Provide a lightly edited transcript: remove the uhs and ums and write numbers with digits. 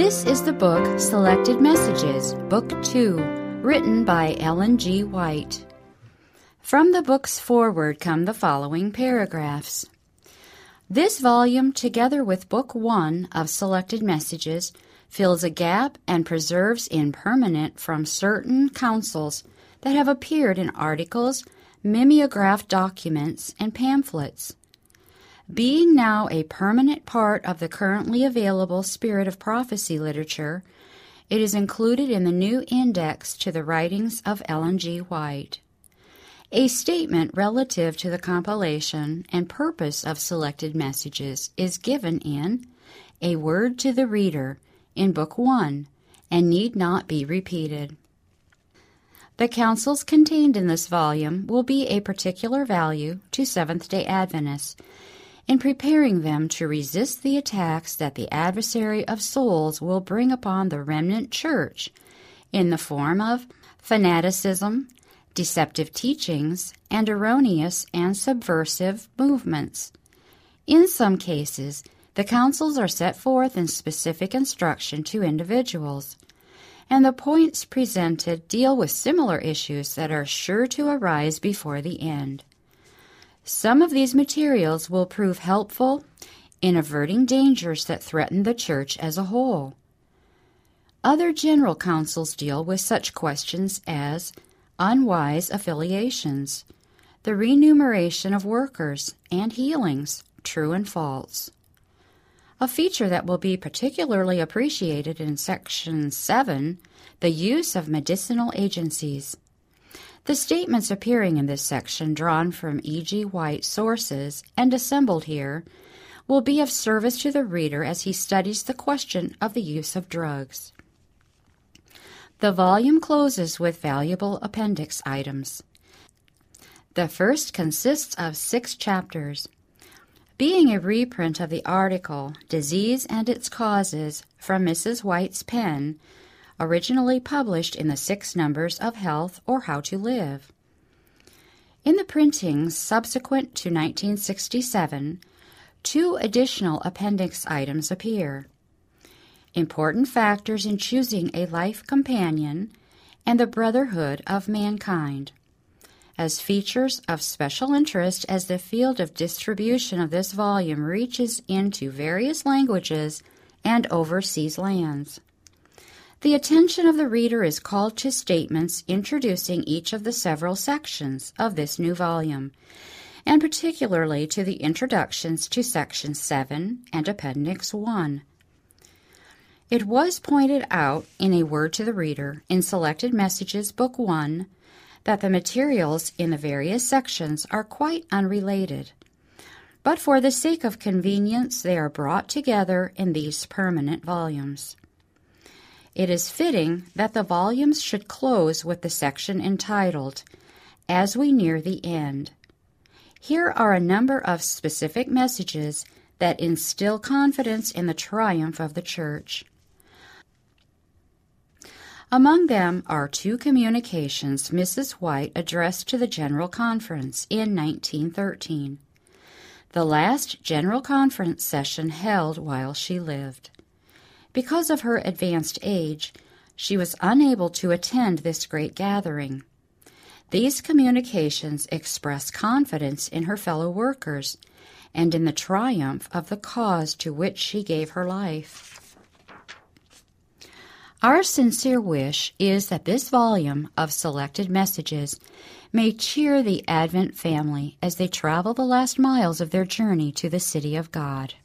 This is the book Selected Messages, Book 2, written by Ellen G. White. From the book's foreword come the following paragraphs. This volume, together with Book 1 of Selected Messages, fills a gap and preserves in permanent from certain counsels that have appeared in articles, mimeographed documents, and pamphlets. Being now a permanent part of the currently available Spirit of Prophecy literature, it is included in the new index to the writings of Ellen G. White. A statement relative to the compilation and purpose of Selected Messages is given in A Word to the Reader in Book 1 and need not be repeated. The counsels contained in this volume will be a particular value to Seventh-day Adventists in preparing them to resist the attacks that the adversary of souls will bring upon the remnant church in the form of fanaticism, deceptive teachings, and erroneous and subversive movements. In some cases, the counsels are set forth in specific instruction to individuals, and the points presented deal with similar issues that are sure to arise before the end. Some of these materials will prove helpful in averting dangers that threaten the church as a whole. Other general counsels deal with such questions as unwise affiliations, the remuneration of workers, and healings, true and false. A feature that will be particularly appreciated in Section 7, the use of medicinal agencies. The statements appearing in this section, drawn from E.G. White sources and assembled here, will be of service to the reader as he studies the question of the use of drugs. The volume closes with valuable appendix items. The first consists of 6 chapters. Being a reprint of the article, Disease and Its Causes, from Mrs. White's pen, originally published in the 6 numbers of Health or How to Live. In the printings subsequent to 1967, 2 additional appendix items appear. Important factors in choosing a life companion and the brotherhood of mankind, as features of special interest as the field of distribution of this volume reaches into various languages and overseas lands. The attention of the reader is called to statements introducing each of the several sections of this new volume, and particularly to the introductions to Section 7 and Appendix 1. It was pointed out in A Word to the Reader in Selected Messages, Book 1, that the materials in the various sections are quite unrelated, but for the sake of convenience they are brought together in these permanent volumes. It is fitting that the volumes should close with the section entitled, As We Near the End. Here are a number of specific messages that instill confidence in the triumph of the church. Among them are 2 communications Mrs. White addressed to the General Conference in 1913, the last General Conference session held while she lived. Because of her advanced age, she was unable to attend this great gathering. These communications express confidence in her fellow workers and in the triumph of the cause to which she gave her life. Our sincere wish is that this volume of Selected Messages may cheer the Advent family as they travel the last miles of their journey to the city of God.